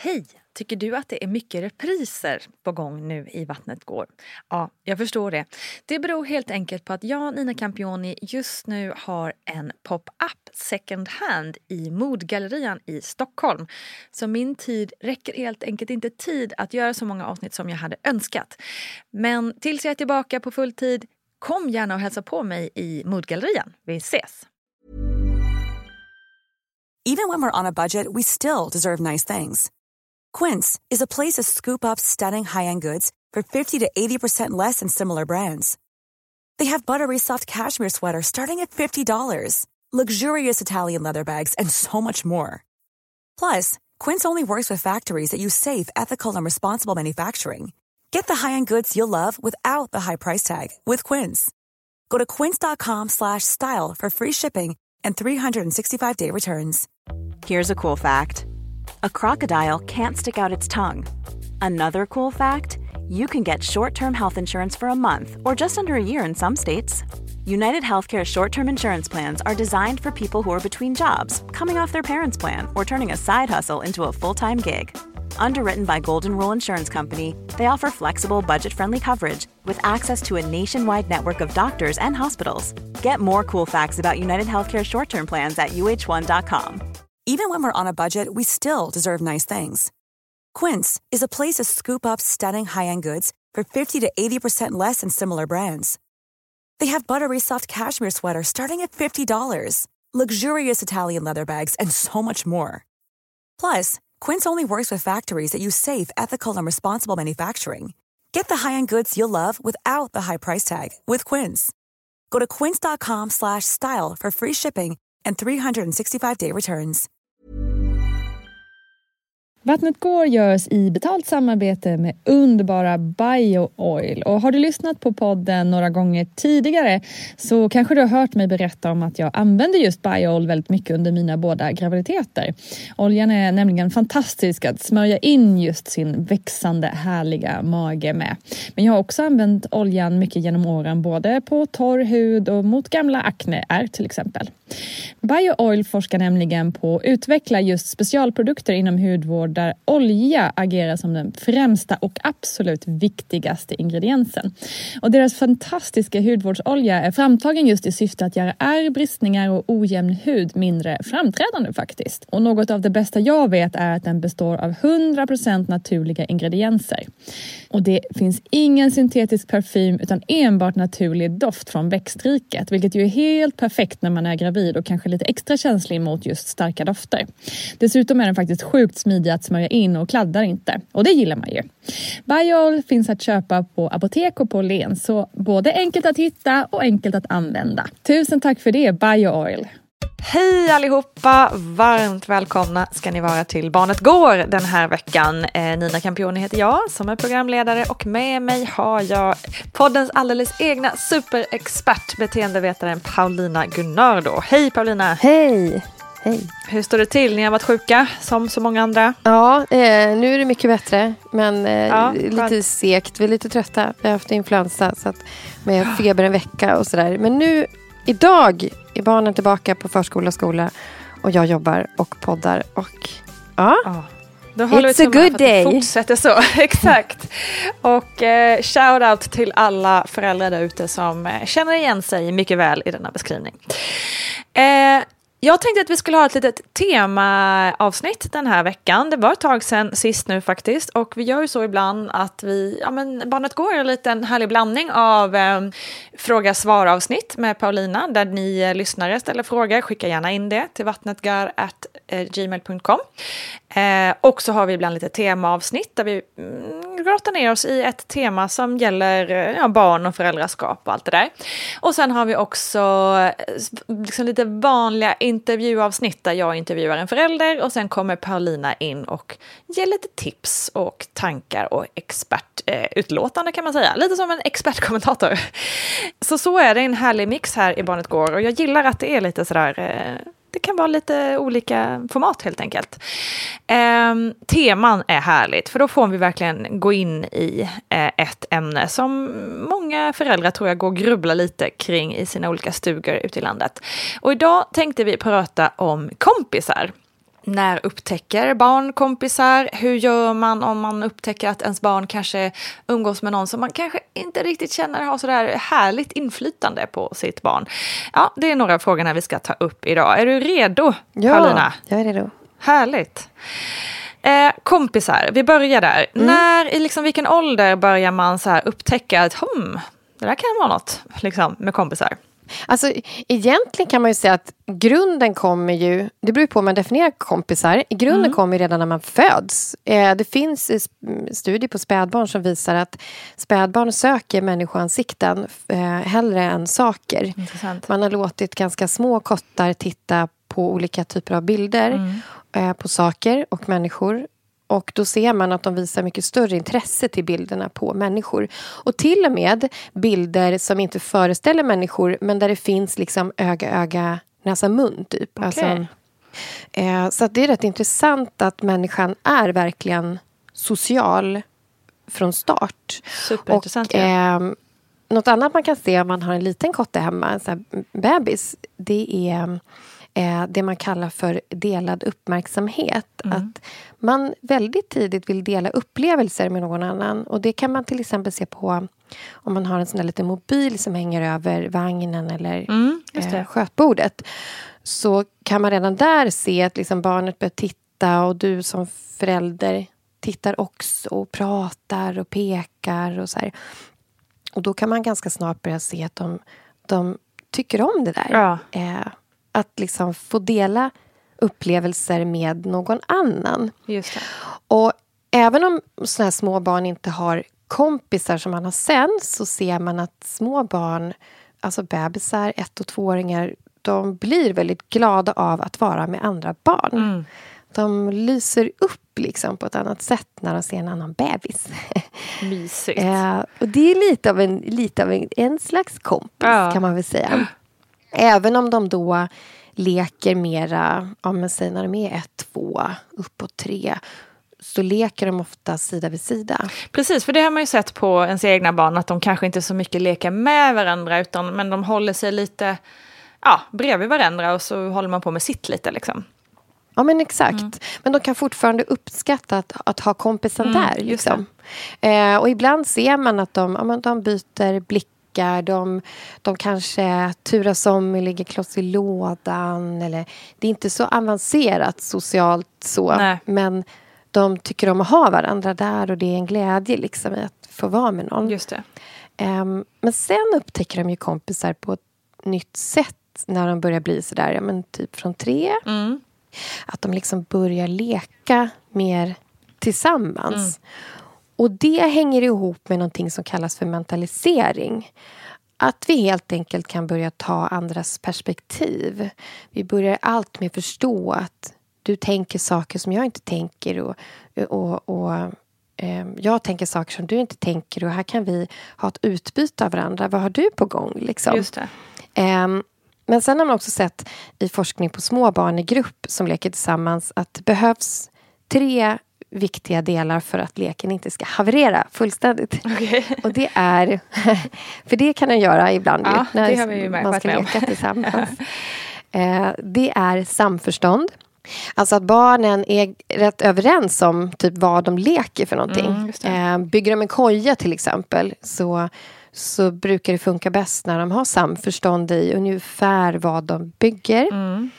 Hej! Tycker du att det är mycket repriser på gång nu i Vattnet går? Ja, jag förstår det. Det beror helt enkelt på att jag, Nina Campioni, just nu har en pop-up second hand i Modgallerian i Stockholm. Så min tid räcker helt enkelt inte tid att göra så många avsnitt som jag hade önskat. Men tills jag är tillbaka på full tid, kom gärna och hälsa på mig i Modgallerian. Vi ses! Even when we're on a budget, we still deserve nice things. Quince is a place to scoop up stunning high-end goods for 50 to 80% less than similar brands. They have buttery soft cashmere sweaters starting at $50, luxurious Italian leather bags, and so much more. Plus, Quince only works with factories that use safe, ethical, and responsible manufacturing. Get the high-end goods you'll love without the high price tag with Quince. Go to quince.com/style for free shipping and 365-day returns. Here's a cool fact. A crocodile can't stick out its tongue. Another cool fact, you can get short-term health insurance for a month or just under a year in some states. United Healthcare short-term insurance plans are designed for people who are between jobs, coming off their parents' plan, or turning a side hustle into a full-time gig. Underwritten by Golden Rule Insurance Company, they offer flexible, budget-friendly coverage with access to a nationwide network of doctors and hospitals. Get more cool facts about United Healthcare short-term plans at uh1.com. Even when we're on a budget, we still deserve nice things. Quince is a place to scoop up stunning high-end goods for 50 to 80% less than similar brands. They have buttery soft cashmere sweaters starting at $50, luxurious Italian leather bags, and so much more. Plus, Quince only works with factories that use safe, ethical, and responsible manufacturing. Get the high-end goods you'll love without the high price tag with Quince. Go to quince.com/style for free shipping and 365-day returns. Vattnet går görs i betalt samarbete med underbara BioOil. Och har du lyssnat på podden några gånger tidigare så kanske du har hört mig berätta om att jag använder just BioOil väldigt mycket under mina båda graviditeter. Oljan är nämligen fantastisk att smörja in just sin växande härliga mage med. Men jag har också använt oljan mycket genom åren både på torr hud och mot gamla akneär till exempel. BioOil forskar nämligen på att utveckla just specialprodukter inom hudvård där olja agerar som den främsta och absolut viktigaste ingrediensen. Och deras fantastiska hudvårdsolja är framtagen just i syfte att göra ärr, bristningar och ojämn hud mindre framträdande faktiskt. Och något av det bästa jag vet är att den består av 100% naturliga ingredienser. Och det finns ingen syntetisk parfym utan enbart naturlig doft från växtriket, vilket ju är helt perfekt när man är gravid och kanske lite extra känslig mot just starka dofter. Dessutom är den faktiskt sjukt smidig att smörja in och kladdar inte. Och det gillar man ju. BioOil finns att köpa på apotek och på Len, så både enkelt att hitta och enkelt att använda. Tusen tack för det, BioOil! Hej allihopa, varmt välkomna ska ni vara till Barnet går den här veckan. Nina Campioni heter jag som är programledare och med mig har jag poddens alldeles egna superexpert, beteendevetaren Paulina Gunnardo. Hej Paulina! Hej! Hej. Hur står det till? Ni har varit sjuka som så många andra. Ja, nu är det mycket bättre. Men lite skönt. segt. Vi är lite trötta. Vi har haft influensa så att med feber en vecka och sådär. Men nu, idag är barnen tillbaka på förskola och skola. Och jag jobbar och poddar. Och ja, Då håller it's a good day. Fortsätter så, exakt. Och shout out till alla föräldrar där ute som känner igen sig mycket väl i denna beskrivning. Jag tänkte att vi skulle ha ett litet temaavsnitt den här veckan. Det var ett tag sedan sist nu faktiskt. Och vi gör ju så ibland att Barnet går en liten härlig blandning av fråga-svar-avsnitt med Paulina. Där ni lyssnare ställer frågor. Skicka gärna in det till vattnetgar@gmail.com. Och så har vi ibland lite temaavsnitt där vi grottar ner oss i ett tema som gäller barn och föräldraskap och allt det där. Och sen har vi också liksom lite vanliga intervjuavsnitt där jag intervjuar en förälder och sen kommer Paulina in och ger lite tips och tankar och expertutlåtande kan man säga. Lite som en expertkommentator. Så är det en härlig mix här i Barnet går och jag gillar att det är lite sådär... Det kan vara lite olika format helt enkelt. Teman är härligt för då får vi verkligen gå in i ett ämne som många föräldrar tror jag går och grubbla lite kring i sina olika stugor ute i landet. Och idag tänkte vi prata om kompisar. När upptäcker barn kompisar? Hur gör man om man upptäcker att ens barn kanske umgås med någon som man kanske inte riktigt känner har sådär härligt inflytande på sitt barn? Ja, det är några av frågorna vi ska ta upp idag. Är du redo, Paulina? Ja, jag är redo. Härligt. Kompisar, vi börjar där. I vilken ålder börjar man så här upptäcka att det där kan vara något liksom, med kompisar? Alltså egentligen kan man ju säga att grunden kommer ju, det beror på hur man definierar kompisar, i grunden kommer ju redan när man föds. Det finns studier på spädbarn som visar att spädbarn söker människoansikten hellre än saker. Intressant. Man har låtit ganska små kottar titta på olika typer av bilder på saker och människor. Och då ser man att de visar mycket större intresse till bilderna på människor. Och till och med bilder som inte föreställer människor, men där det finns liksom öga, näsa, mun typ. Okay. Alltså, så att det är rätt intressant att människan är verkligen social från start. Superintressant. Och, något annat man kan se om man har en liten kotte hemma, en sån här bebis, det är det man kallar för delad uppmärksamhet. Att man väldigt tidigt vill dela upplevelser med någon annan. Och det kan man till exempel se på om man har en sån där liten mobil som hänger över vagnen eller skötbordet. Så kan man redan där se att liksom barnet börjar titta och du som förälder tittar också och pratar och pekar och så här. Och då kan man ganska snart börja se att de tycker om det där. Ja. Att liksom få dela upplevelser med någon annan. Just det. Och även om såna här små barn inte har kompisar som man har sen, så ser man att små barn, alltså bebisar, 1- och 2-åringar, de blir väldigt glada av att vara med andra barn. De lyser upp liksom på ett annat sätt när de ser en annan bebis. Mysigt. Och det är lite av en slags kompis, kan man väl säga. Även om de då leker mera, säg när de är 1, 2, uppåt 3, så leker de ofta sida vid sida. Precis, för det har man ju sett på ens egna barn, att de kanske inte så mycket leker med varandra, men de håller sig lite bredvid varandra och så håller man på med sitt lite liksom. Ja, men exakt. Men de kan fortfarande uppskatta att ha kompisen där. Liksom. Och ibland ser man att de byter blick. De kanske turas om och ligger kloss i lådan. Eller, det är inte så avancerat socialt så. Nej. Men de tycker om att ha varandra där. Och det är en glädje liksom, i att få vara med någon. Just det. Men sen upptäcker de ju kompisar på ett nytt sätt. När de börjar bli sådär, typ från 3. Att de liksom börjar leka mer tillsammans. Och det hänger ihop med någonting som kallas för mentalisering. Att vi helt enkelt kan börja ta andras perspektiv. Vi börjar allt med förstå att du tänker saker som jag inte tänker. Och jag tänker saker som du inte tänker. Och här kan vi ha ett utbyte av varandra. Vad har du på gång? Liksom? Just det. Men sen har man också sett i forskning på små barn i grupp som leker tillsammans att det behövs 3 viktiga delar för att leken inte ska haverera fullständigt. Okay. Och det är, för det kan den göra ibland när man ska leka tillsammans. Det är samförstånd. Alltså att barnen är rätt överens om typ vad de leker för någonting. Bygger de en koja till exempel, så brukar det funka bäst när de har samförstånd i ungefär vad de bygger.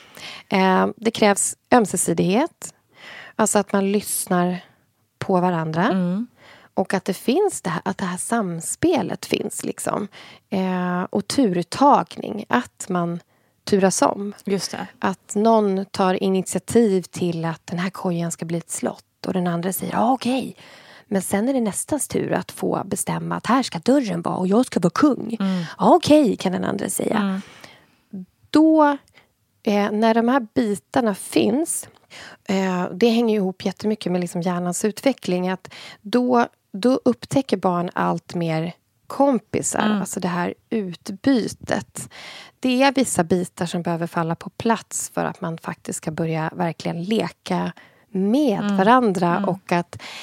Det krävs ömsesidighet. Alltså att man lyssnar på varandra. Och att det finns att det här samspelet finns liksom. Och turtagning. Att man turas om. Just det. Att någon tar initiativ till att den här kojan ska bli ett slott. Och den andra säger, okej. Men sen är det nästans tur att få bestämma att här ska dörren vara och jag ska vara kung. Okej, kan den andra säga. Då, när de här bitarna finns, det hänger ihop jättemycket med liksom hjärnans utveckling. Att då upptäcker barn allt mer kompisar. Alltså det här utbytet. Det är vissa bitar som behöver falla på plats för att man faktiskt ska börja verkligen leka med varandra. Och att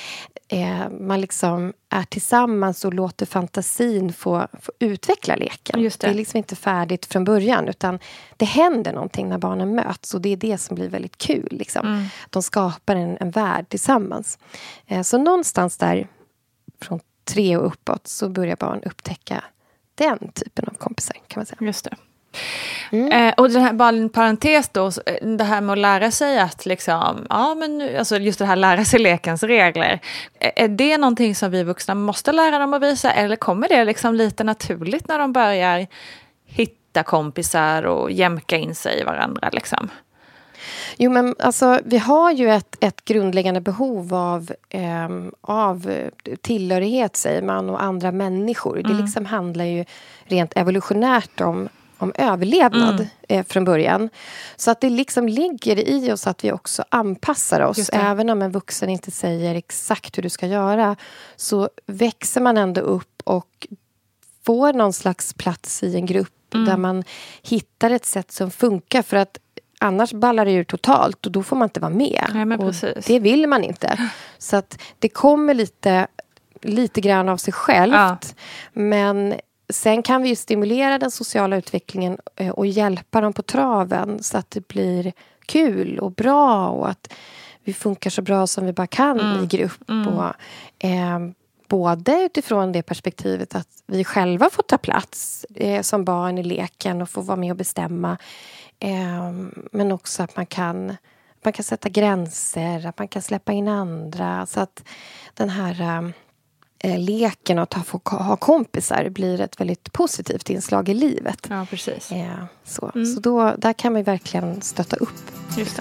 man liksom är tillsammans och låter fantasin få utveckla leken. Just det. Det är liksom inte färdigt från början, utan det händer någonting när barnen möts, och det är det som blir väldigt kul. Liksom. De skapar en värld tillsammans. Så någonstans där från 3 och uppåt så börjar barn upptäcka den typen av kompisar, kan man säga. Just det. Och den här, bara en parentes då, det här med att lära sig att liksom, alltså just det här lära sig lekens regler. Är det någonting som vi vuxna måste lära dem att visa, eller kommer det liksom lite naturligt när de börjar hitta kompisar och jämka in sig i varandra liksom? Jo, men alltså, vi har ju ett grundläggande behov av tillhörighet, säger man, och andra människor. Det liksom handlar ju rent evolutionärt om överlevnad från början. Så att det liksom ligger i oss att vi också anpassar oss. Även om en vuxen inte säger exakt hur du ska göra, så växer man ändå upp och får någon slags plats i en grupp där man hittar ett sätt som funkar, för att annars ballar det ur totalt och då får man inte vara med. Nej, men och precis. det vill man inte. Så att det kommer lite grann av sig självt. Men sen kan vi ju stimulera den sociala utvecklingen och hjälpa dem på traven så att det blir kul och bra, och att vi funkar så bra som vi bara kan i grupp. Och, både utifrån det perspektivet att vi själva får ta plats som barn i leken och få vara med och bestämma. Men också att man kan sätta gränser, att man kan släppa in andra, så att den här leken och att ha kompisar blir ett väldigt positivt inslag i livet. Ja, precis. Så då, där kan man verkligen stötta upp. Just det.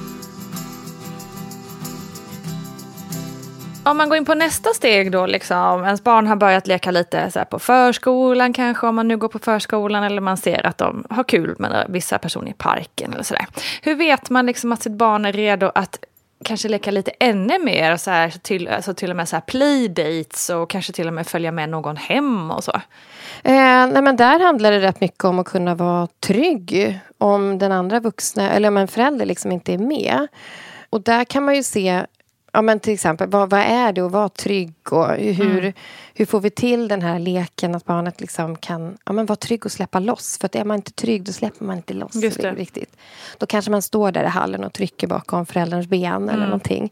Om man går in på nästa steg då, liksom, ens barn har börjat leka lite så här på förskolan kanske, om man nu går på förskolan, eller man ser att de har kul med vissa personer i parken eller sådär. Hur vet man liksom att sitt barn är redo att kanske leka lite ännu mer, så här, till och med så här playdates, och kanske till och med följa med någon hem och så? Nej, men där handlar det rätt mycket om att kunna vara trygg om den andra vuxna, eller om en förälder liksom inte är med. Och där kan man ju se, ja, men till exempel, vad är det att vara trygg, och hur får vi till den här leken att barnet liksom kan vara trygg och släppa loss. För att är man inte trygg, då släpper man inte loss. Just det. Riktigt. Då kanske man står där i hallen och trycker bakom förälderns ben eller någonting.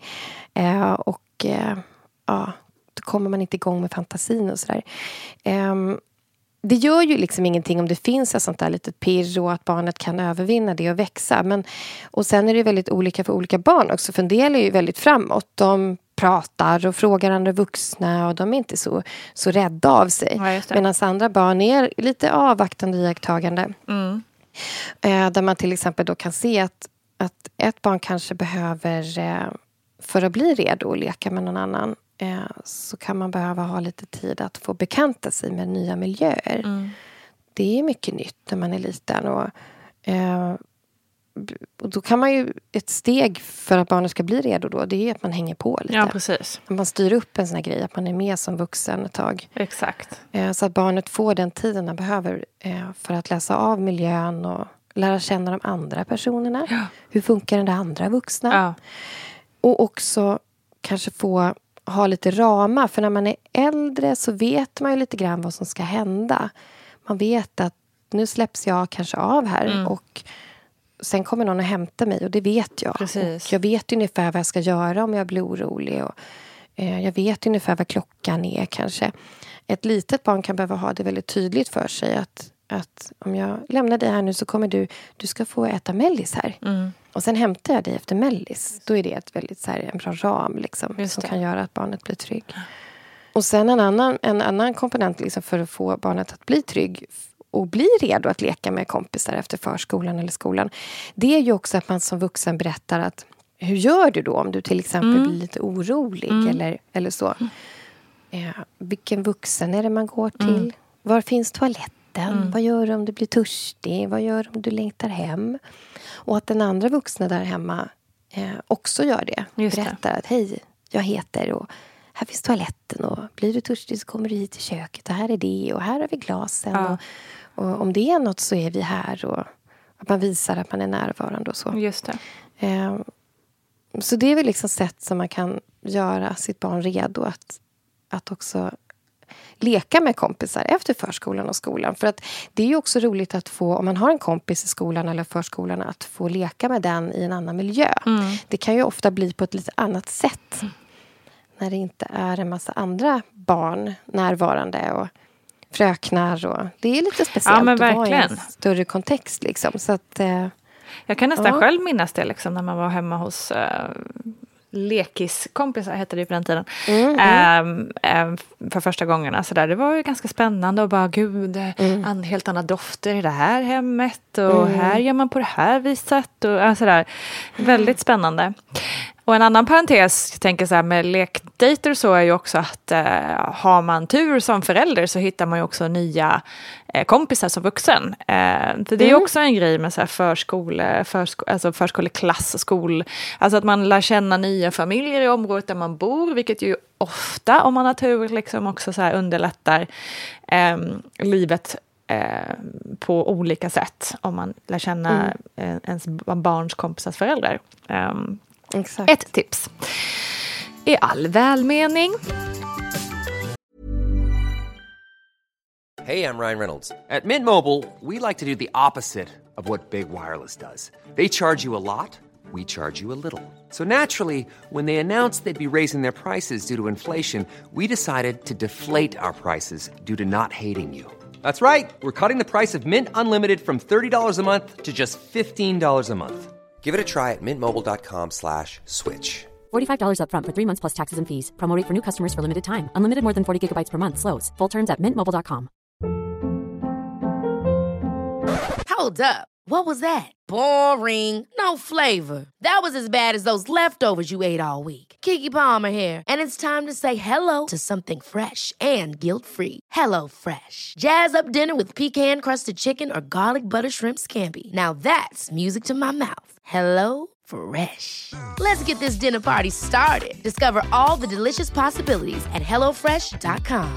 Då kommer man inte igång med fantasin och sådär. Det gör ju liksom ingenting om det finns ett sånt där litet pirr och att barnet kan övervinna det och växa. Och sen är det väldigt olika för olika barn också. För en del är ju väldigt framåt. De pratar och frågar andra vuxna och de är inte så rädda av sig. Ja, medan andra barn är lite avvaktande iakttagande. Där man till exempel då kan se att ett barn kanske behöver, för att bli redo att leka med någon annan, så kan man behöva ha lite tid att få bekanta sig med nya miljöer. Det är mycket nytt när man är liten, och då kan man ju, ett steg för att barnet ska bli redo då, det är att man hänger på lite. Ja, precis. Att man styr upp en sån här grej, att man är med som vuxen ett tag. Exakt. Så att barnet får den tiden man behöver för att läsa av miljön och lära känna de andra personerna. Ja. Hur funkar den där andra vuxna? Ja. Och också kanske få ha lite ramar. För när man är äldre så vet man ju lite grann vad som ska hända. Man vet att nu släpps jag kanske av här. Och sen kommer någon att hämta mig. Och det vet jag. Precis. Och jag vet ungefär vad jag ska göra om jag blir orolig. Och jag vet ungefär vad klockan är kanske. Ett litet barn kan behöva ha det väldigt tydligt för sig. Att om jag lämnar dig här nu så kommer du ska få äta mellis här. Och sen hämtar jag dig efter mellis. Då är det ett väldigt så här, en bra ram liksom, som kan göra att barnet blir trygg. Och sen en annan komponent liksom, för att få barnet att bli trygg och bli redo att leka med kompisar efter förskolan eller skolan. Det är ju också att man som vuxen berättar att hur gör du då om du till exempel blir lite orolig eller så. Vilken vuxen är det man går till? Var finns toaletten? Vad gör du om du blir törstig? Vad gör du om du längtar hem? Och att den andra vuxna där hemma också gör det. Berättar att hej, jag heter och här finns toaletten och blir du törstig så kommer du hit till köket och här är det och här har vi glasen. Ja. Och om det är något så är vi här, och att man visar att man är närvarande och så. Just det. Så det är väl liksom sätt som man kan göra sitt barn redo att också leka med kompisar efter förskolan och skolan. För att det är ju också roligt att få, om man har en kompis i skolan eller förskolan, att få leka med den i en annan miljö. Det kan ju ofta bli på ett lite annat sätt. När det inte är en massa andra barn närvarande och fröknar. Och det är lite speciellt att vara i en större kontext. Liksom. Så att, jag kan nästan själv minnas det liksom, när man var hemma hos lekiskompisar, hette det på den tiden. För första gången. Alltså det var ju ganska spännande och bara, gud, helt andra dofter i det här hemmet och här gör man på det här viset. Och, alltså där. Väldigt spännande. Och en annan parentes, jag tänker så här, med lekdejter så är ju också att har man tur som förälder så hittar man ju också nya kompisar som vuxen. För det är ju också en grej med så här alltså förskoleklass och skol. Alltså att man lär känna nya familjer i området där man bor, vilket ju ofta, om man har tur, liksom också så här underlättar livet på olika sätt. Om man lär känna ens barns kompisars föräldrar. Exakt. Ett tips. I all välmening. Hey, I'm Ryan Reynolds. At Mint Mobile, we like to do the opposite of what Big Wireless does. They charge you a lot, we charge you a little. So naturally, when they announced they'd be raising their prices due to inflation, we decided to deflate our prices due to not hating you. That's right. We're cutting the price of Mint Unlimited from $30 a month to just $15 a month. Give it a try at mintmobile.com/switch. $45 up front for 3 months plus taxes and fees. Promo rate for new customers for limited time. Unlimited more than 40 gigabytes per month. Slows full terms at mintmobile.com. Hold up. What was that? Boring. No flavor. That was as bad as those leftovers you ate all week. Keke Palmer here, and it's time to say hello to something fresh and guilt-free. Hello Fresh. Jazz up dinner with pecan-crusted chicken or garlic butter shrimp scampi. Now that's music to my mouth. Hello Fresh. Let's get this dinner party started. Discover all the delicious possibilities at hellofresh.com.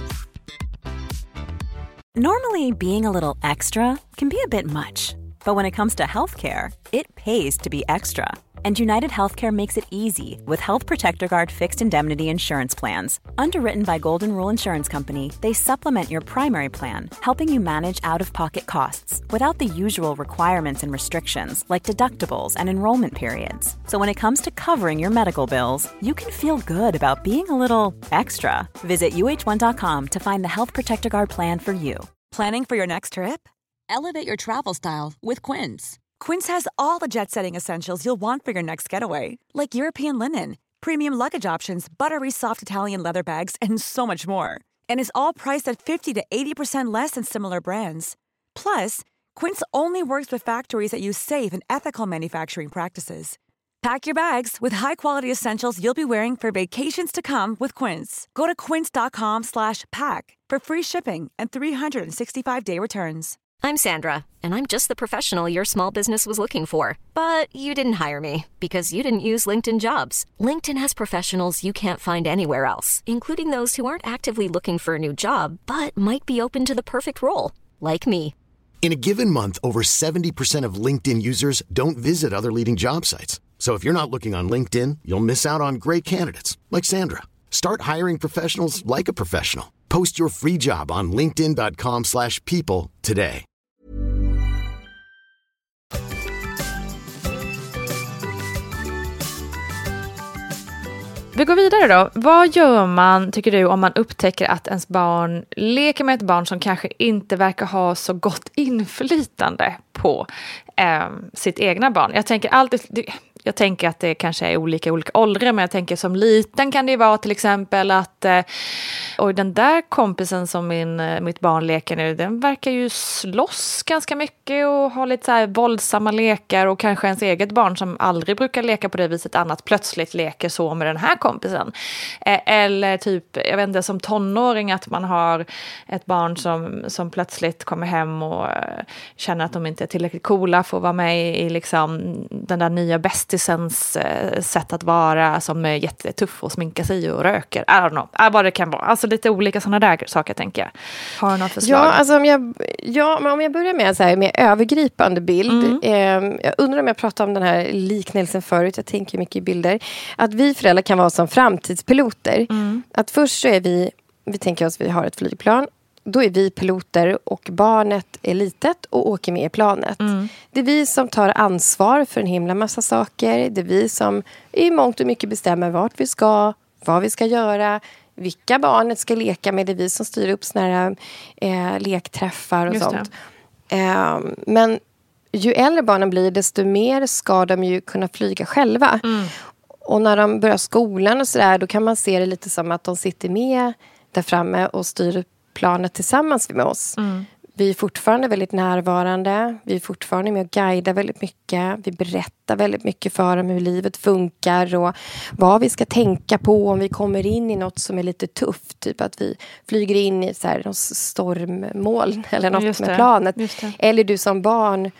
Normally, being a little extra can be a bit much. But when it comes to healthcare, it pays to be extra. And United Healthcare makes it easy with Health Protector Guard fixed indemnity insurance plans. Underwritten by Golden Rule Insurance Company, they supplement your primary plan, helping you manage out-of-pocket costs without the usual requirements and restrictions like deductibles and enrollment periods. So when it comes to covering your medical bills, you can feel good about being a little extra. Visit uh1.com to find the Health Protector Guard plan for you. Planning for your next trip? Elevate your travel style with Quince. Quince has all the jet-setting essentials you'll want for your next getaway, like European linen, premium luggage options, buttery soft Italian leather bags, and so much more. And is all priced at 50 to 80% less than similar brands. Plus, Quince only works with factories that use safe and ethical manufacturing practices. Pack your bags with high-quality essentials you'll be wearing for vacations to come with Quince. Go to quince.com/pack for free shipping and 365-day returns. I'm Sandra, and I'm just the professional your small business was looking for. But you didn't hire me because you didn't use LinkedIn Jobs. LinkedIn has professionals you can't find anywhere else, including those who aren't actively looking for a new job, but might be open to the perfect role, like me. In a given month, over 70% of LinkedIn users don't visit other leading job sites. So if you're not looking on LinkedIn, you'll miss out on great candidates, like Sandra. Start hiring professionals like a professional. Post your free job on linkedin.com/people today. Vi går vidare då. Vad gör man, tycker du, om man upptäcker att ens barn leker med ett barn som kanske inte verkar ha så gott inflytande på sitt egna barn? Jag tänker att det kanske är olika åldrar, men jag tänker som liten kan det vara till exempel att och den där kompisen som mitt barn leker nu, den verkar ju slåss ganska mycket och ha lite så här våldsamma lekar, och kanske ens eget barn som aldrig brukar leka på det viset annat plötsligt leker så med den här kompisen. Eller typ, jag vet inte, som tonåring att man har ett barn som plötsligt kommer hem och känner att de inte är tillräckligt coola för att vara med i liksom den där nya bästa bästisens sätt att vara, som är jättetuff och sminka sig och röker. I don't know, vad det kan vara. Alltså lite olika sådana där saker, tänker jag. Har du något förslag? Ja, alltså om jag börjar med en med övergripande bild. Jag undrar om jag pratade om den här liknelsen förut. Jag tänker mycket i bilder. Att vi föräldrar kan vara som framtidspiloter. Att först så är vi tänker oss att vi har ett flygplan. Då är vi piloter och barnet är litet och åker med i planet. Det är vi som tar ansvar för en himla massa saker. Det är vi som i mångt och mycket bestämmer vart vi ska, vad vi ska göra, vilka barnet ska leka med. Det är vi som styr upp såna här lekträffar och sånt. Men ju äldre barnen blir, desto mer ska de ju kunna flyga själva. Och när de börjar skolan och sådär, då kan man se det lite som att de sitter med där framme och styr planet tillsammans med oss. Vi är fortfarande väldigt närvarande. Vi är fortfarande med och guidar väldigt mycket. Vi berättar väldigt mycket för dem hur livet funkar och vad vi ska tänka på om vi kommer in i något som är lite tufft. Typ att vi flyger in i så här, något stormmoln eller något med planet. Eller du som barn,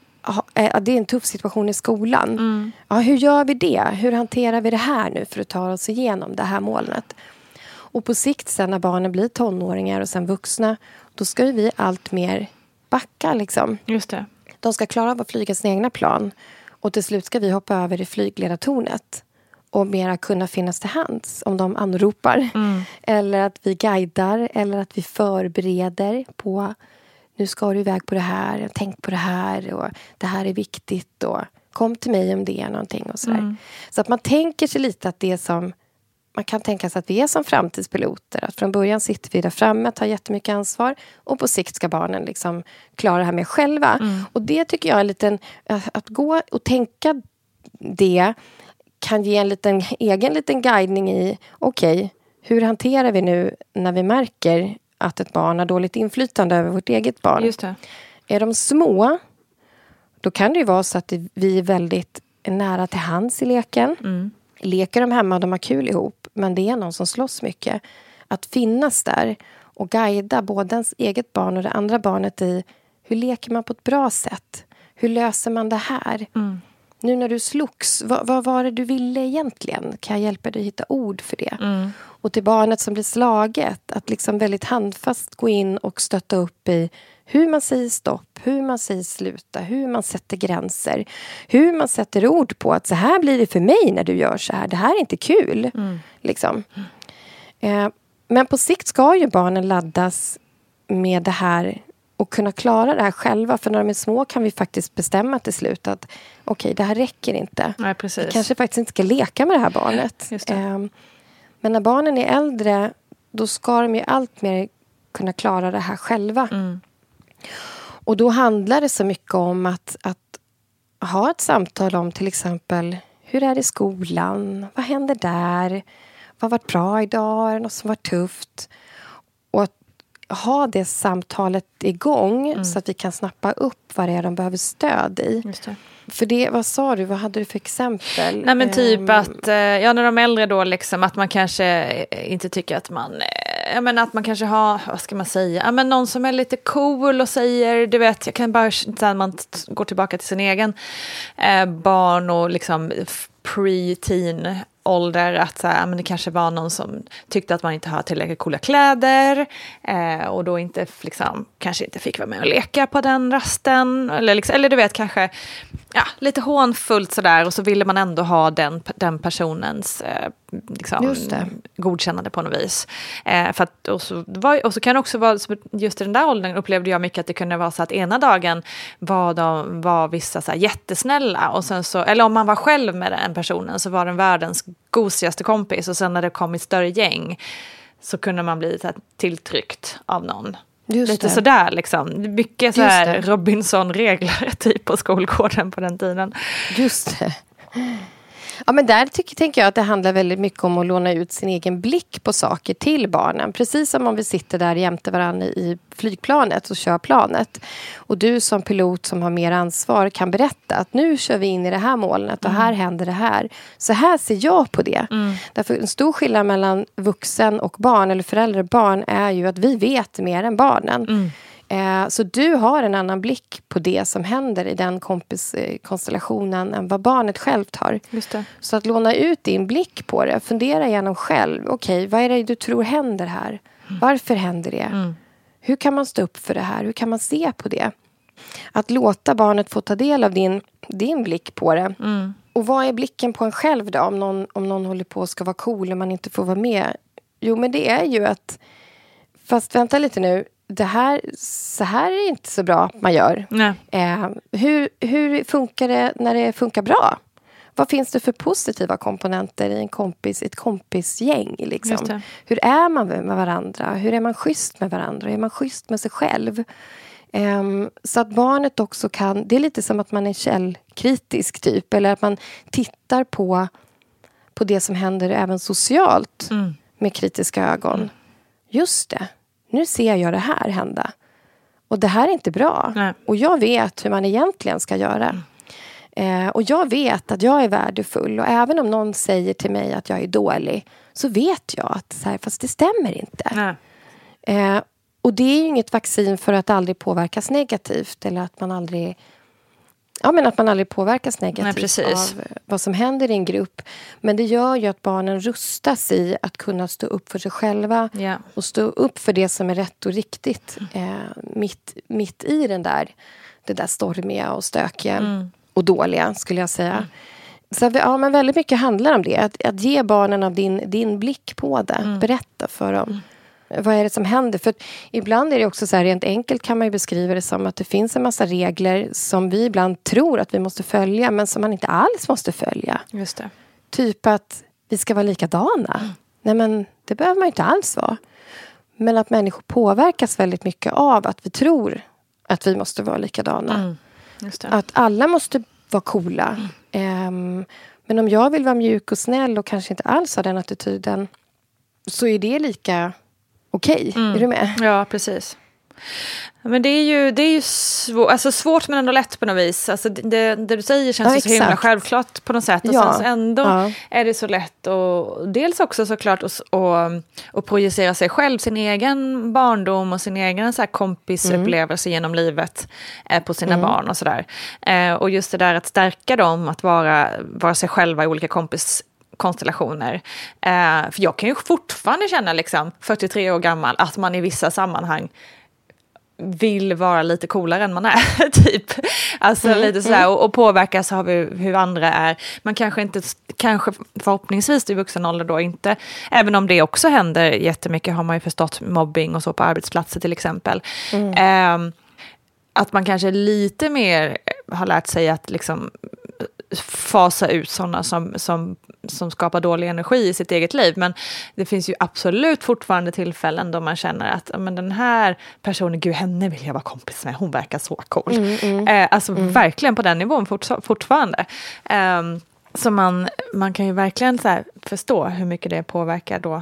det är en tuff situation i skolan. Ja, hur gör vi det? Hur hanterar vi det här nu för att ta oss igenom det här molnet? Och på sikt sen när barnen blir tonåringar och sen vuxna, då ska ju vi allt mer backa liksom. Just det. De ska klara av att flyga sina egna plan. Och till slut ska vi hoppa över i flygledartornet. Och mera kunna finnas till hands om de anropar. Eller att vi guidar. Eller att vi förbereder på, nu ska du iväg på det här. Tänk på det här. Och det här är viktigt. Och kom till mig om det är någonting. Och sådär. Så att man tänker sig lite att det är som, man kan tänka sig att vi är som framtidspiloter. Att från början sitter vi där framme, tar jättemycket ansvar. Och på sikt ska barnen liksom klara det här med själva. Och det tycker jag är en liten, att gå och tänka det kan ge en egen liten guidning i, okej, hur hanterar vi nu när vi märker att ett barn har dåligt inflytande över vårt eget barn? Just det. Är de små, då kan det ju vara så att vi är väldigt nära till hands i leken. Leker de hemma och de har kul ihop, men det är någon som slåss mycket. Att finnas där och guida både ens eget barn och det andra barnet i, hur leker man på ett bra sätt? Hur löser man det här? Nu när du slogs, vad var det du ville egentligen? Kan jag hjälpa dig att hitta ord för det? Och till barnet som blir slaget, att liksom väldigt handfast gå in och stötta upp i hur man säger stopp, hur man säger sluta, hur man sätter gränser, hur man sätter ord på att så här blir det för mig när du gör så här. Det här är inte kul. Liksom. Men på sikt ska ju barnen laddas med det här och kunna klara det här själva. För när de är små kan vi faktiskt bestämma till slut att okej, det här räcker inte. Nej, precis. Vi kanske faktiskt inte ska leka med det här barnet. Just det. Men när barnen är äldre, då ska de ju allt mer kunna klara det här själva. Och då handlar det så mycket om att ha ett samtal om till exempel, hur är det i skolan? Vad händer där? Vad har varit bra idag? Är det något som var tufft? Och att ha det samtalet igång så att vi kan snappa upp vad det är de behöver stöd i. Just det. För det, vad sa du? Vad hade du för exempel? Nej, men typ att, när de är äldre då liksom, att man kanske inte tycker att man, att man kanske har, vad ska man säga, men någon som är lite cool och säger, du vet, jag kan bara, så man går tillbaka till sin egen barn och liksom pre-teen ålder, att så här, men det kanske var någon som tyckte att man inte har tillräckligt coola kläder och då inte liksom, kanske inte fick vara med och leka på den rasten eller du vet, kanske lite hånfullt sådär, och så ville man ändå ha den personens liksom, godkännande på något vis. För att, och så kan det också vara, just i den där åldern upplevde jag mycket att det kunde vara så att ena dagen var vissa så här jättesnälla, och sen så, eller om man var själv med den personen så var den världens gosigaste kompis, och sen när det kom ett större gäng så kunde man bli så här tilltryckt av någon. Lite sådär liksom. Mycket så här Robinson-regler typ på skolgården på den tiden. Just det. Ja, men där tänker jag att det handlar väldigt mycket om att låna ut sin egen blick på saker till barnen. Precis som om vi sitter där jämte varandra i flygplanet och kör planet. Och du som pilot som har mer ansvar kan berätta att nu kör vi in i det här molnet och här händer det här. Så här ser jag på det. Därför en stor skillnad mellan vuxen och barn eller förälder och barn är ju att vi vet mer än barnen. Så du har en annan blick på det som händer i den kompiskonstellationen än vad barnet självt har. Just det. Så att låna ut din blick på det. Fundera igenom själv. Okej, vad är det du tror händer här? Varför händer det? Hur kan man stå upp för det här? Hur kan man se på det? Att låta barnet få ta del av din blick på det. Och vad är blicken på en själv då? Om någon håller på att ska vara cool och man inte får vara med. Jo, men det är ju att... Fast vänta lite nu. Så här är inte så bra man gör. Hur funkar det när det funkar bra? Vad finns det för positiva komponenter i ett kompisgäng? Liksom? Hur är man med varandra? Hur är man schysst med varandra? Hur är man schysst med sig själv? Så att barnet också kan... Det är lite som att man är källkritisk typ. Eller att man tittar på det som händer även socialt med kritiska ögon. Just det. Nu ser jag det här hända. Och det här är inte bra. Och jag vet hur man egentligen ska göra. Och jag vet att jag är värdefull. Och även om någon säger till mig att jag är dålig, så vet jag att fast det stämmer inte. Och det är ju inget vaccin för att aldrig påverkas negativt. Eller att man aldrig... Ja, men att man aldrig påverkas negativt av vad som händer i en grupp. Men det gör ju att barnen rustas i att kunna stå upp för sig själva. Och stå upp för det som är rätt och riktigt. Mitt i det där stormiga och stökiga och dåliga, skulle jag säga. Så men väldigt mycket handlar om det. Att ge barnen av din blick på det. Berätta för dem. Vad är det som händer? För ibland är det också så här, rent enkelt kan man ju beskriva det som att det finns en massa regler som vi ibland tror att vi måste följa, men som man inte alls måste följa. Just det. Typ att vi ska vara likadana. Nej, men det behöver man ju inte alls vara. Men att människor påverkas väldigt mycket av att vi tror att vi måste vara likadana. Just det. Att alla måste vara coola. Men om jag vill vara mjuk och snäll och kanske inte alls ha den attityden, så är det lika... Okej, är du med? Ja, precis. Men det är ju svårt men ändå lätt på något vis. Alltså det du säger känns så himla självklart på något sätt. Och sen så ändå är det så lätt. Och dels också såklart att projicera sig själv, sin egen barndom och sin egen så här kompisupplevelse genom livet på sina barn och sådär. Och just det där att stärka dem, att vara sig själva i olika konstellationer. För jag kan ju fortfarande känna 43 år gammal att man i vissa sammanhang vill vara lite coolare än man är typ. Alltså lite sådär och påverkas av hur andra är. Man kanske förhoppningsvis i vuxen ålder då inte, även om det också händer jättemycket, har man ju förstått, mobbing och så på arbetsplatser till exempel. Att man kanske lite mer har lärt sig att fasa ut sådana som skapar dålig energi i sitt eget liv. Men det finns ju absolut fortfarande tillfällen då man känner att men den här personen, gud, henne vill jag vara kompis med. Hon verkar så cool. Verkligen på den nivån fortfarande. Så man kan ju verkligen så här förstå hur mycket det påverkar då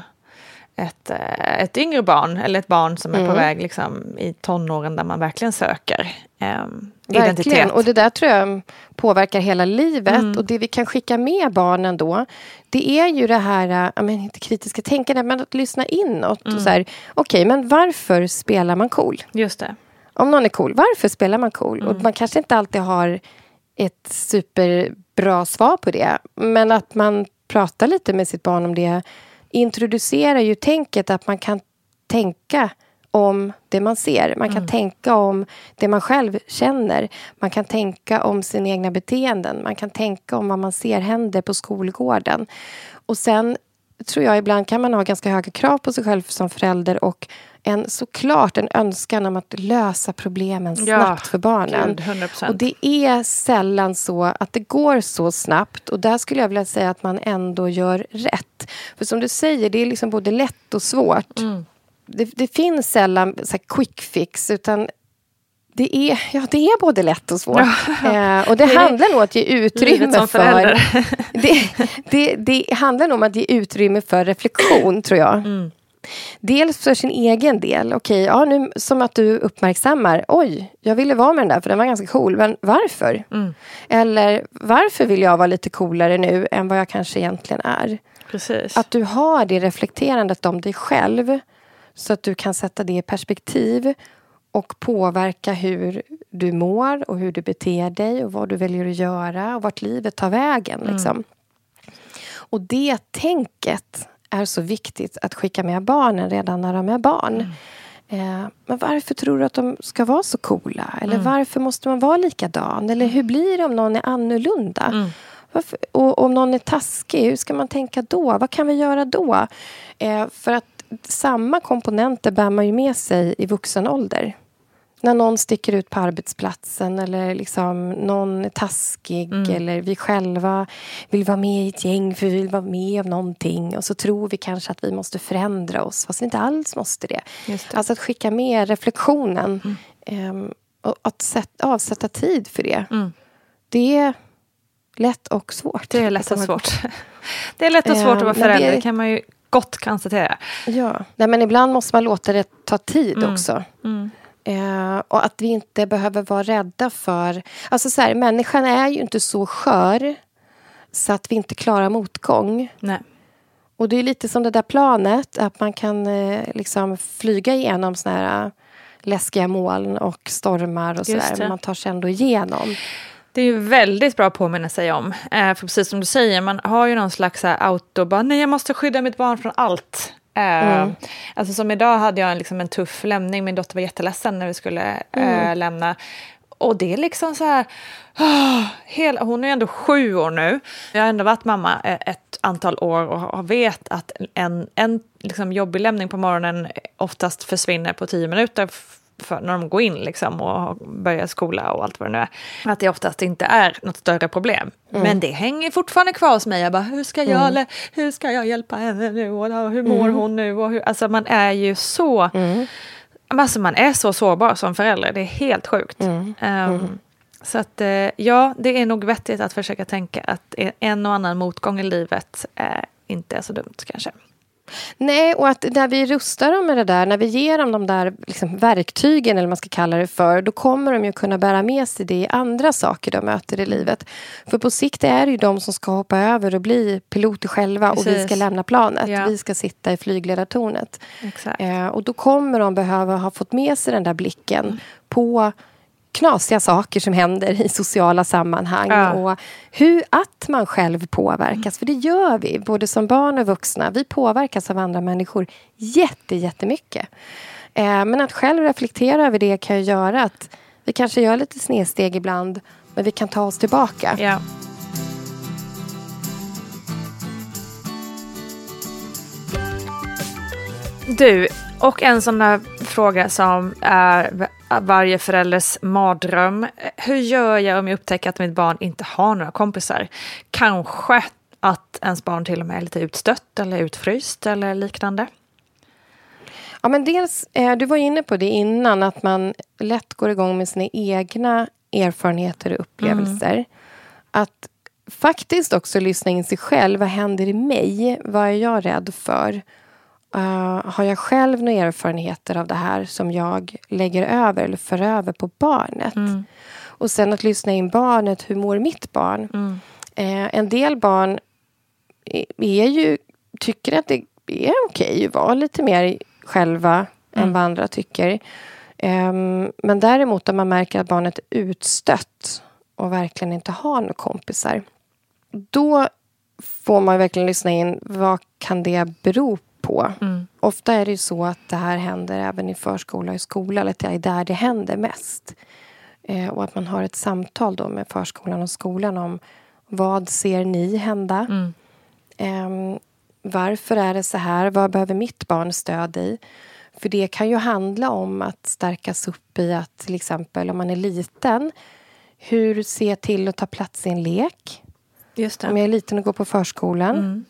ett yngre barn eller ett barn som är på väg i tonåren, där man verkligen söker identitet. Verkligen. Och det där tror jag påverkar hela livet. Och det vi kan skicka med barnen då, det är ju det här, inte kritiska tänkande, men att lyssna inåt. Och så här, okej, men varför spelar man cool? Just det. Om någon är cool, varför spelar man cool? Och man kanske inte alltid har ett superbra svar på det. Men att man pratar lite med sitt barn om det, introducerar ju tänket att man kan tänka om det man ser. Man kan tänka om det man själv känner. Man kan tänka om sina egna beteenden. Man kan tänka om vad man ser händer på skolgården. Och sen tror jag ibland kan man ha ganska höga krav på sig själv som förälder, och såklart en önskan om att lösa problemen snabbt för barnen. 100%. Och det är sällan så att det går så snabbt. Och där skulle jag vilja säga att man ändå gör rätt. För som du säger, det är både lätt och svårt. Det finns sällan så här quick fix, utan det är både lätt och svårt. Och det handlar nog om att ge utrymme för... det handlar nog om att ge utrymme för reflektion, tror jag. Dels för sin egen del. Okej, nu som att du uppmärksammar. Oj, jag ville vara med den där för den var ganska cool. Men varför? Eller varför vill jag vara lite coolare nu än vad jag kanske egentligen är? Precis. Att du har det reflekterandet om dig själv, så att du kan sätta det i perspektiv. och påverka hur du mår och hur du beter dig och vad du väljer att göra och vart livet tar vägen. Liksom. Och det tänket är så viktigt att skicka med barnen redan när de är barn. Men varför tror du att de ska vara så coola? Eller varför måste man vara likadan? Eller hur blir det om någon är annorlunda? Och om någon är taskig, hur ska man tänka då? Vad kan vi göra då? För att samma komponenter bär man ju med sig i vuxen ålder. När någon sticker ut på arbetsplatsen eller liksom någon är taskig eller vi själva vill vara med i ett gäng för vi vill vara med av någonting och så tror vi kanske att vi måste förändra oss fast vi inte alls måste det. Alltså att skicka med reflektionen och att avsätta tid för det. Det är lätt och svårt. Det är lätt och svårt. Det är lätt och svårt att vara förälder, det kan man ju gott konstatera. Ja, men ibland måste man låta det ta tid också. Och att vi inte behöver vara rädda för... Alltså så här, människan är ju inte så skör så att vi inte klarar motgång. Nej. Och det är lite som det där planet, att man kan liksom flyga igenom såna här läskiga moln och stormar och sådär. Men man tar sig ändå igenom. Det är ju väldigt bra att påminna sig om. För precis som du säger, man har ju någon slags autobahn. Nej, jag måste skydda mitt barn från allt. Alltså som idag hade jag liksom en tuff lämning. Min dotter var jätteledsen när vi skulle lämna. Och det är liksom så här... hon är ändå 7 år nu. Jag har ändå varit mamma ett antal år och vet att en liksom jobbig lämning på morgonen oftast försvinner på 10 minuter när de går in liksom och börjar skola och allt vad det nu är. Att det oftast inte är något större problem. Men det hänger fortfarande kvar hos mig. Jag bara, hur ska jag hjälpa henne nu? Och hur mår hon nu? Och alltså man är ju så... Alltså man är så sårbar som förälder. Det är helt sjukt. Så att ja, det är nog vettigt att försöka tänka att en och annan motgång i livet inte är så dumt kanske. Nej, och att när vi rustar dem med det där, när vi ger dem de där liksom verktygen eller vad man ska kalla det för, då kommer de ju kunna bära med sig det i andra saker de möter i livet. För på sikt är det ju de som ska hoppa över och bli piloter själva. Precis. Och vi ska lämna planet. Ja. Vi ska sitta i flygledartornet. Och då kommer de behöva ha fått med sig den där blicken på knasiga saker som händer i sociala sammanhang och att man själv påverkas, för det gör vi både som barn och vuxna. Vi påverkas av andra människor jättemycket. Men att själv reflektera över det kan ju göra att vi kanske gör lite snedsteg ibland, men vi kan ta oss tillbaka. Ja. Du, och en sån där fråga som är varje förälders mardröm. Hur gör jag om jag upptäcker att mitt barn inte har några kompisar? Kanske att ens barn till och med är lite utstött eller utfryst eller liknande. Ja, men dels, du var inne på det innan, att man lätt går igång med sina egna erfarenheter och upplevelser. Att faktiskt också lyssna in sig själv. Vad händer i mig? Vad är jag rädd för? Har jag själv några erfarenheter av det här som jag lägger över eller för över på barnet? Och sen att lyssna in barnet. Hur mår mitt barn? En del barn tycker att det är okej att vara lite mer själva än vad andra tycker. Men däremot om man märker att barnet är utstött och verkligen inte har några kompisar, då får man verkligen lyssna in. Vad kan det bero på? Ofta är det ju så att det här händer även i förskola och i skola, eller att det är där det händer mest. Och att man har ett samtal då med förskolan och skolan om vad ser ni hända? Varför är det så här? Vad behöver mitt barn stöd i? För det kan ju handla om att stärkas upp i att till exempel om man är liten, hur ser jag till att ta plats i en lek? Just det. Om jag är liten och går på förskolan.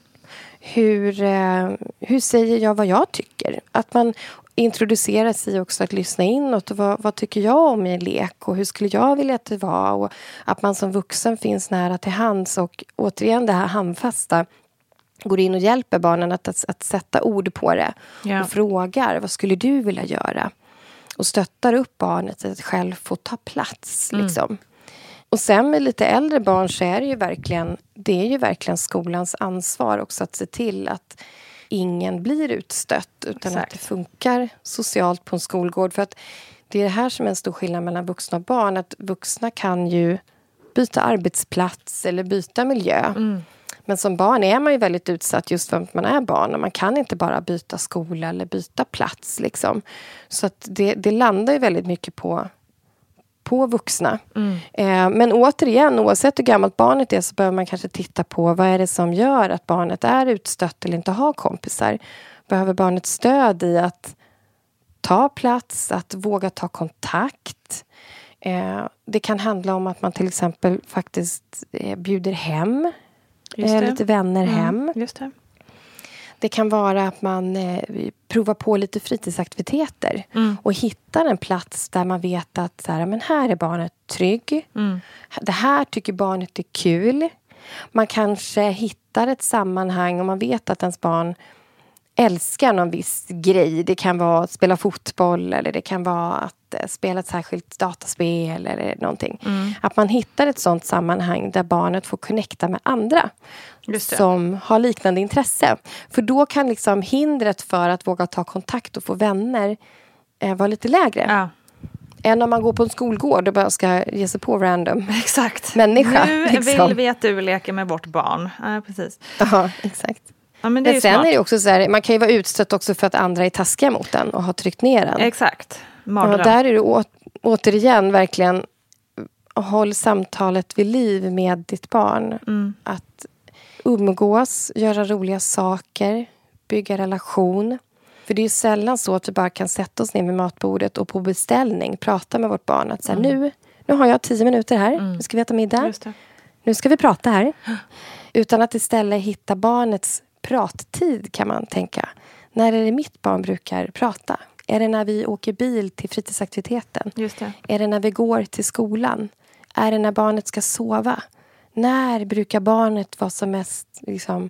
Hur säger jag vad jag tycker? Att man introducerar sig också att lyssna inåt. Vad tycker jag om i en lek? Och hur skulle jag vilja att det var? Och att man som vuxen finns nära till hands. Och återigen det här handfasta. Går in och hjälper barnen att sätta ord på det. Ja. Och frågar, vad skulle du vilja göra? Och stöttar upp barnet att själv få ta plats. Liksom. Och sen med lite äldre barn så är det är ju verkligen skolans ansvar också att se till att ingen blir utstött. Utan att det funkar socialt på en skolgård. För att det är det här som är en stor skillnad mellan vuxna och barn. Att vuxna kan ju byta arbetsplats eller byta miljö. Men som barn är man ju väldigt utsatt just för att man är barn. Och man kan inte bara byta skola eller byta plats. Liksom. Så att det landar ju väldigt mycket på vuxna. Men återigen, oavsett hur gammalt barnet är så behöver man kanske titta på vad är det som gör att barnet är utstött eller inte har kompisar. Behöver barnet stöd i att ta plats, att våga ta kontakt. Det kan handla om att man till exempel faktiskt bjuder hem lite vänner hem. Just det. Det kan vara att man provar på lite fritidsaktiviteter och hittar en plats där man vet att så här, men här är barnet trygg. Det här tycker barnet är kul. Man kanske hittar ett sammanhang och man vet att ens barn älskar någon viss grej. Det kan vara att spela fotboll eller det kan vara att spela ett särskilt dataspel eller någonting. Att man hittar ett sånt sammanhang där barnet får connecta med andra som har liknande intresse. För då kan liksom hindret för att våga ta kontakt och få vänner vara lite lägre. Ja. Än om man går på en skolgård och bara ska ge sig på random Exakt. människa. Nu liksom. vill vi att du leker med vårt barn. Ja, precis. Ja, exakt. Ja, men det är Men sen smart. är det också så här, man kan ju vara utstött också för att andra är taskiga mot den och har tryckt ner den. Exakt. Och där är det återigen verkligen håll samtalet vid liv med ditt barn. Att umgås, göra roliga saker, bygga relation. För det är ju sällan så att vi bara kan sätta oss ner vid matbordet och på beställning prata med vårt barn. Att så här, nu har jag 10 minuter här, nu ska vi äta middag. Just det. Nu ska vi prata här. Utan att istället hitta barnets prattid kan man tänka. När är det mitt barn brukar prata? Är det när vi åker bil till fritidsaktiviteten? Just det. Är det när vi går till skolan? Är det när barnet ska sova? När brukar barnet vara som mest liksom,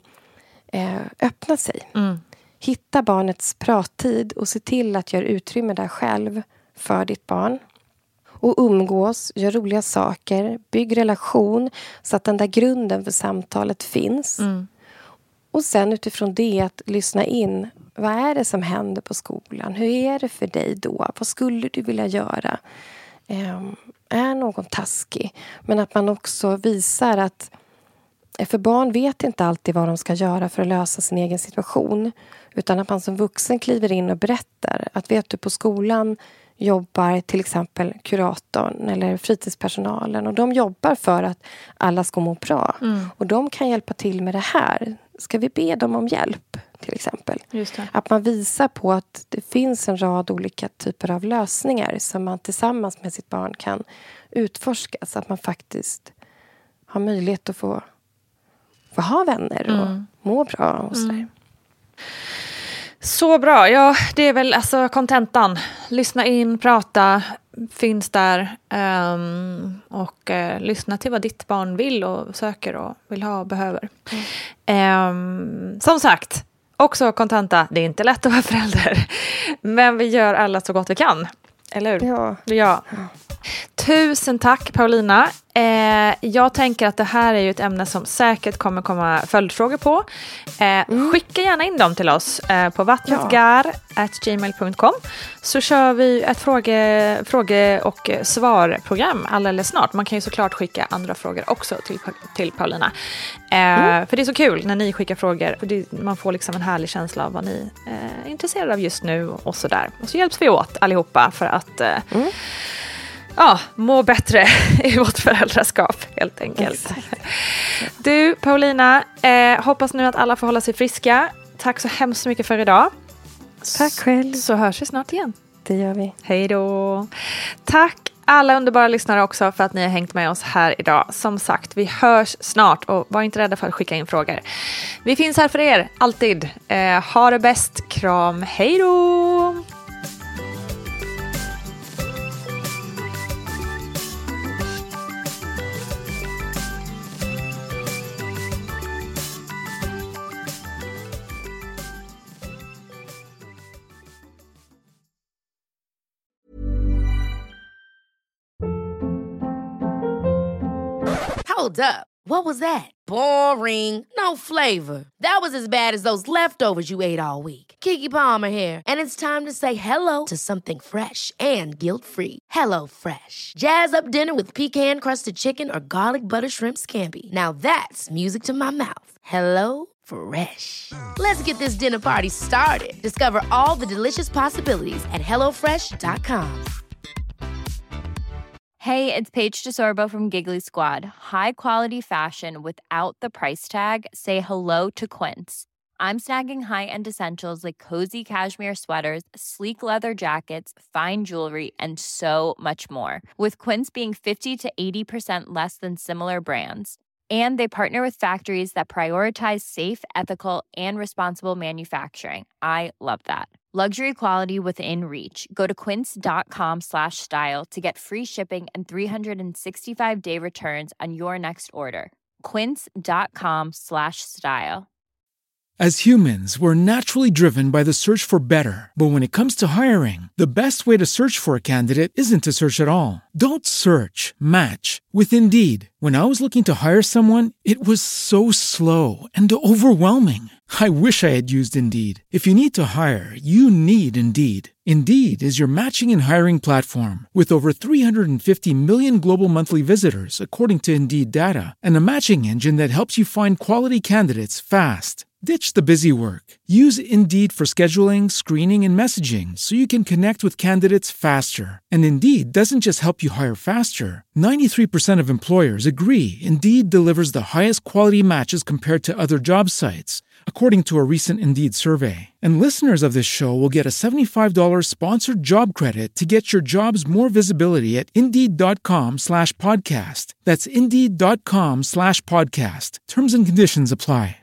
öppna sig? Hitta barnets prattid och se till att göra utrymme där själv för ditt barn. Och umgås, gör roliga saker, bygg relation så att den där grunden för samtalet finns. Och sen utifrån det att lyssna in, vad är det som händer på skolan? Hur är det för dig då? Vad skulle du vilja göra? Är någon taskig? Men att man också visar att, för barn vet inte alltid vad de ska göra för att lösa sin egen situation. Utan att man som vuxen kliver in och berättar att vet du på skolan jobbar till exempel kuratorn eller fritidspersonalen. Och de jobbar för att alla ska må bra. Och de kan hjälpa till med det här. Ska vi be dem om hjälp till exempel? Just det. Att man visar på att det finns en rad olika typer av lösningar som man tillsammans med sitt barn kan utforska. Så att man faktiskt har möjlighet att få ha vänner och må bra och sådär. Så bra. Ja, det är väl alltså kontentan. Lyssna in, prata, finns där. Och lyssna till vad ditt barn vill och söker och vill ha och behöver. Som sagt, också kontenta. Det är inte lätt att vara förälder. Men vi gör alla så gott vi kan. Eller hur? Ja. Tusen tack Paulina. Jag tänker att det här är ju ett ämne som säkert kommer komma följdfrågor på. Skicka gärna in dem till oss på vattnetgar@gmail.com, så kör vi ett fråge- och svarprogram alldeles snart. Man kan ju såklart skicka andra frågor också till Paulina. För det är så kul när ni skickar frågor. För man får liksom en härlig känsla av vad ni är intresserade av just nu och sådär. Och så hjälps vi åt allihopa för att må bättre i vårt föräldraskap helt enkelt. Exakt. Du Paulina, hoppas nu att alla får hålla sig friska. Tack så hemskt mycket för idag. Tack själv. Så hörs vi snart igen. Det gör vi. Hej då. Tack alla underbara lyssnare också för att ni har hängt med oss här idag. Som sagt, vi hörs snart och var inte rädda för att skicka in frågor. Vi finns här för er, alltid. Ha det bäst. Kram. Hej då. Hold up. What was that? Boring. No flavor. That was as bad as those leftovers you ate all week. Keke Palmer here, and it's time to say hello to something fresh and guilt-free. Hello Fresh. Jazz up dinner with pecan-crusted chicken or garlic butter shrimp scampi. Now that's music to my mouth. Hello Fresh. Let's get this dinner party started. Discover all the delicious possibilities at hellofresh.com. Hey, it's Paige DeSorbo from Giggly Squad. High quality fashion without the price tag. Say hello to Quince. I'm snagging high-end essentials like cozy cashmere sweaters, sleek leather jackets, fine jewelry, and so much more. With Quince being 50 to 80% less than similar brands. And they partner with factories that prioritize safe, ethical, and responsible manufacturing. I love that. Luxury quality within reach. Go to quince.com/style to get free shipping and 365-day returns on your next order. Quince.com/style. As humans, we're naturally driven by the search for better. But when it comes to hiring, the best way to search for a candidate isn't to search at all. Don't search, match with Indeed. When I was looking to hire someone, it was so slow and overwhelming. I wish I had used Indeed. If you need to hire, you need Indeed. Indeed is your matching and hiring platform with over 350 million global monthly visitors, according to Indeed data, and a matching engine that helps you find quality candidates fast. Ditch the busy work. Use Indeed for scheduling, screening, and messaging so you can connect with candidates faster. And Indeed doesn't just help you hire faster. 93% of employers agree Indeed delivers the highest quality matches compared to other job sites, according to a recent Indeed survey. And listeners of this show will get a $75 sponsored job credit to get your jobs more visibility at Indeed.com/podcast. That's Indeed.com/podcast. Terms and conditions apply.